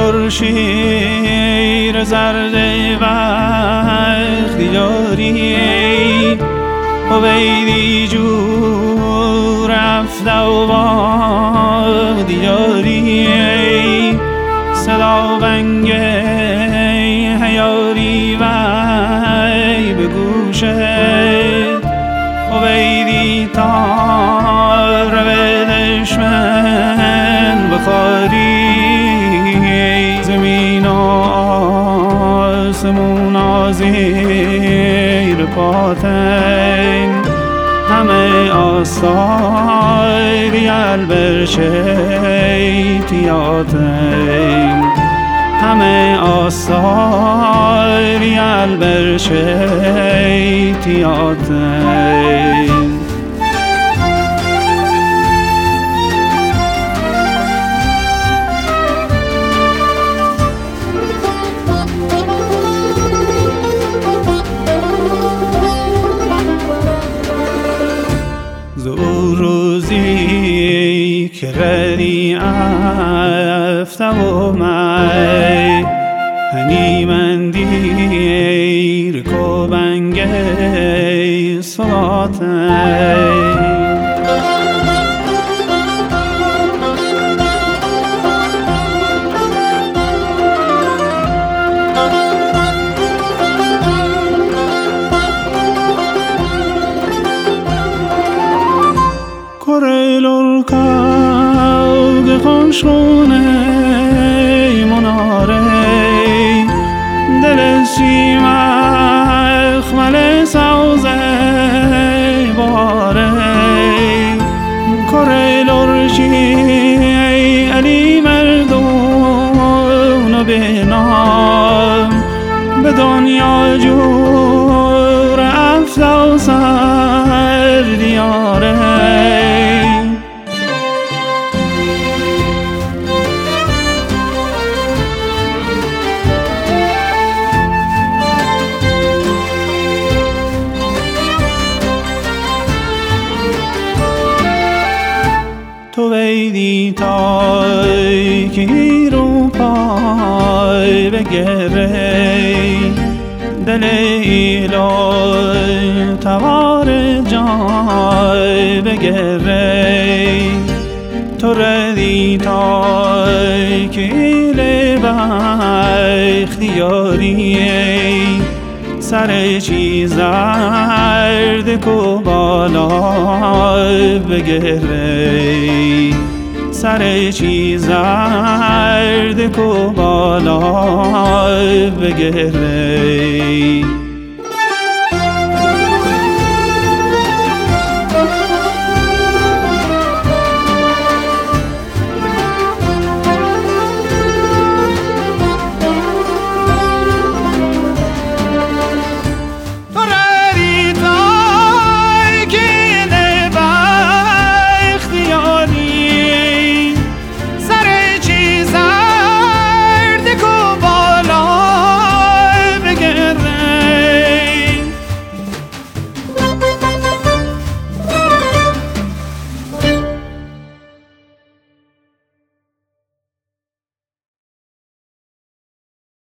شیر زرد وقت یاری ویدی جو رفته و با دیاری صدا بنگ هیاری وی به گوشت ویدی تا رو دشمن بخاری زمین و آسمون زیر پاتن همه آثاری البر شیطیاتن همه آثاری البر شیطیاتن روزی که ردی افته و مای هنی من دیر کو بنگه صلاتای کرلور کاغ خونشونه مناره دل سیم اخمل سوزه باره کرلور شی علی مردون به نام به دنیا جور افته و سر دیاره تو ویدی تای که رو پای بگره دل ایلای توار جای بگره تو ردی تای که ایل بختیاری سر چی زرد کو بالا بگره سر چی زرد کو بالا بگره